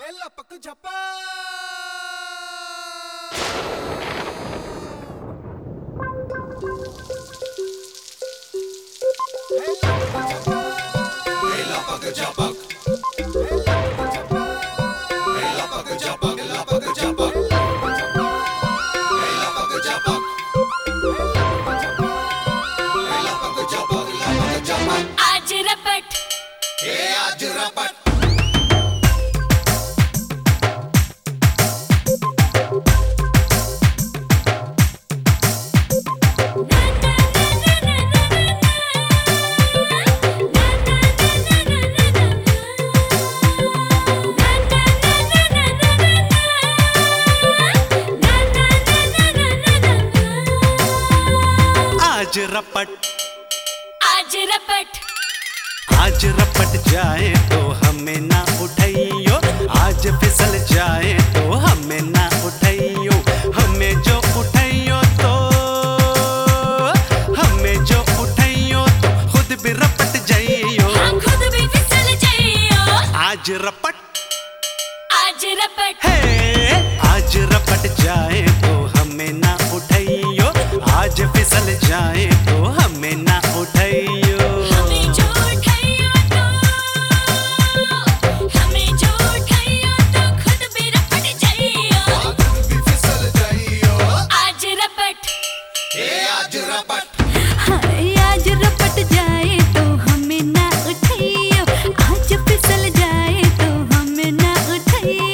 लपक झपा लपक झपक लपक झपक लपक झपक लपक झपक लपक झपक लपक झपक आज रपट आज रपट आज रपट आज रपट आज रपट जाए तो हमें ना उठाइयो, आज फिसल जाए तो हमें ना उठाइयो, हमें जो उठाइयो तो खुद भी रपट जाइयो, हम खुद भी फिसल जाइयो। आज रपट है आज रपट जाए तो हमें ना उठाइयो, आज फिसल जाए तो हमें ना उठाइयो। हमें जो उठाइयो तो खुद भी रपट जाइयो, खुद भी फिसल जाइयो। आज रपट आज रपट हाय आज रपट जाए तो हमें ना उठाइयो, आज फिसल जाए तो हमें ना उठाइयो।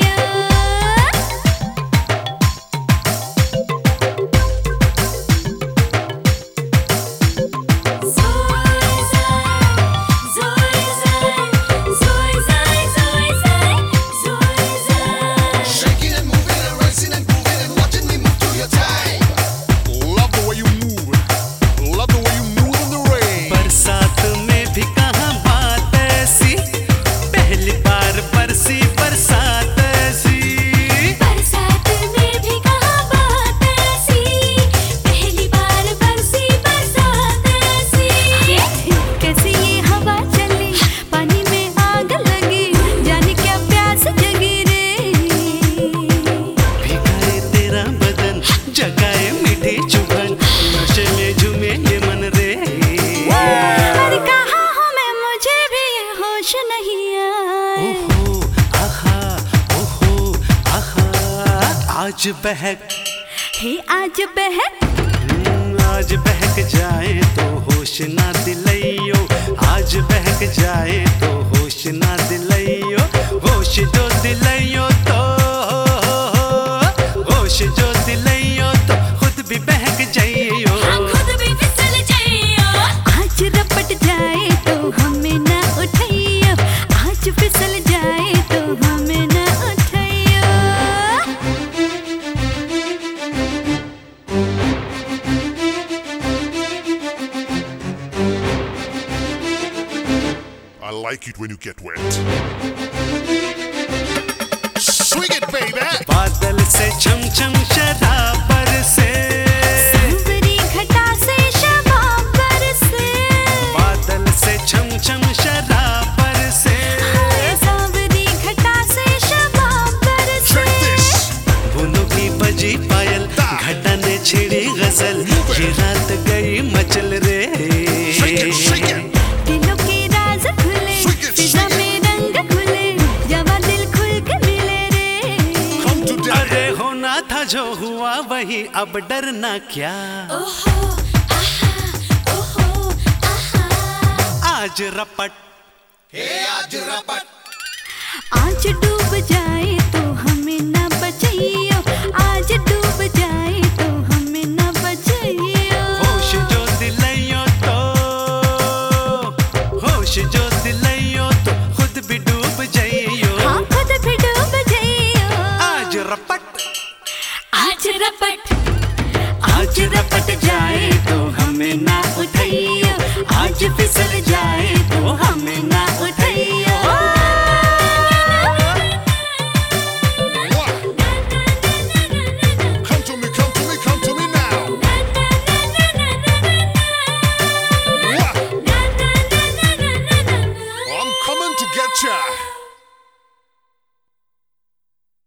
shaking and moving and racing and grooving and watching me move to your time. Love the way you move, love the way you move in the rain. बरसात में भी कहाँ बात ऐसी, पहली बार बरसी बरसात ऐसी। बरसात में भी कहाँ बात ऐसी, पहली बार बरसी बरसात ऐसी। कैसी ये हवा चली, पानी में आग लगी, जाने क्या प्यास जगी रे। भिगाए तेरा बदन, जगाए मीठी चुभन, नशे में झूमे ये मन रे। अरे कहाँ हूँ मैं, मुझे भी ये होश नहीं आए। ओहो आहा, ओहो आहा, आज बहक आज बहक आज बहक जाए तो होश ना दिलाइयो, आज बहक जाए तो होश ना दिलाइयो, होश जो दिलाइयो तो खुद भी बहक जाइयो। हम खुद भी फिसल जाइयो। आज रपट जाए तो हमें ना उठाइयो, आज फिसल जाए तो हमें ना उठाइयो। I like it when you get wet. Swing it, baby! बादल से छम छम शराब बरसे, सांवरी घटा से शबाब बरसे, बादल से छम छम शराब बरसे। हाय सांवरी घटा से शबाब बरसे। Check this! फूलों की बजी पायल, घटा ने छिड़ी गजल, ये रात गई मचल रे। Shake it, shake it! दिलों के राज खुले, Shake it, Fiza shake it. में रंग खुले, जवा दिल खुल के मिले रे। Come to daddy! अरे होना था जो हुआ वही, अब डरना क्या। ओहो आहा, ओहो आहा। आज रपट आज रपट आज डूब जाए तो हमें ना बचाइयो, आज डूब जाए तो हमें ना बचाइयो। होश जो दिलाइयो तो खुद भी डूब जाइयो। हाँ खुद भी डूब जाइयो। आज रपट आज रपट आज रपट जाए